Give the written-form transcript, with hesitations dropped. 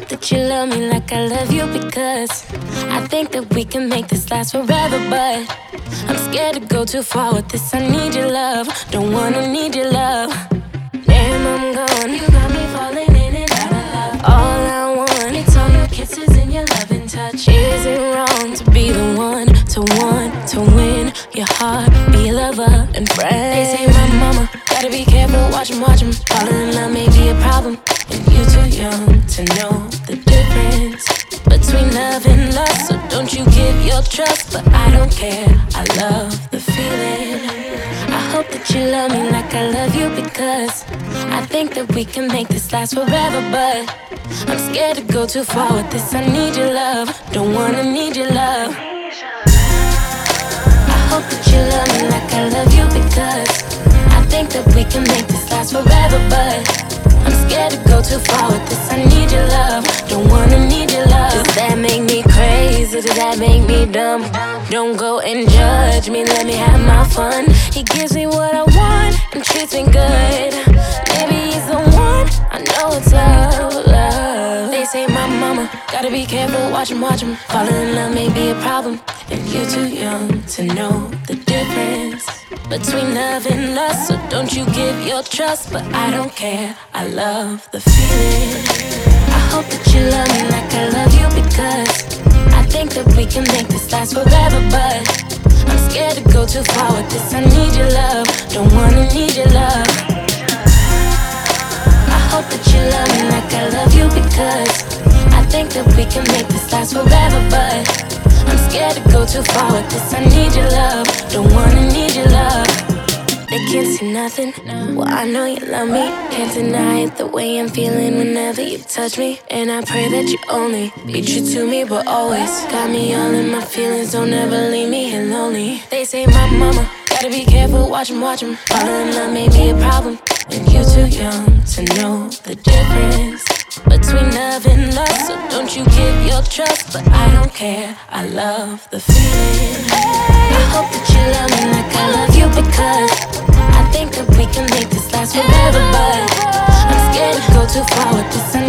hope that you love me like I love you, because I think that we can make this last forever. But I'm scared to go too far with this. I need your love, don't wanna need your love. Damn, I'm gone. You got me falling in and out of love. All I want, it's all your kisses and your loving touch. Is it wrong to be the one to win your heart, be a lover and friend? They say my mama, gotta be careful, watch 'em, watch 'em. Falling in love may be a problem, and you're too young to know the difference between love and lust. So don't you give your trust, but I don't care, I love the feeling. I hope that you love me like I love you, because I think that we can make this last forever. But I'm scared to go too far with this. I need your love, don't wanna need your love. I hope that you love me like I love you, because I think that we can make this last forever. But I'm scared to go too far with this. I need your love, don't wanna need your love. Does that make me crazy? Does that make me dumb? Don't go and judge me, let me have my fun. He gives me what I want and treats me good. Maybe he's the one, I know it's love, love. They say my mama, gotta be careful, watch 'em, watch 'em. Falling in love may be a problem, and you're too young to know the difference between love and lust. So don't you give your trust, but I don't care, I love the feeling. I hope that you love me like I love you, because I think that we can make this last forever. But I'm scared to go too far with this. I need your love, don't wanna need your love. I hope that you love me like I love you, because I think that we can make this last forever. But I'm scared to go too far with this. I need your love, don't wanna need your love. They can't see nothing, well I know you love me. Can't deny it, the way I'm feeling whenever you touch me. And I pray that you only be true to me, but always got me all in my feelings, don't ever leave me here lonely. They say my mama, gotta be careful, watch 'em, watch 'em. Falling in love may be a problem, and you're too young to know the difference between love and lust. So don't you give your trust, but I don't care, I love the feeling. I hope that you love me like I love you, because I think that we can make this last forever. But I'm scared to go too far with this.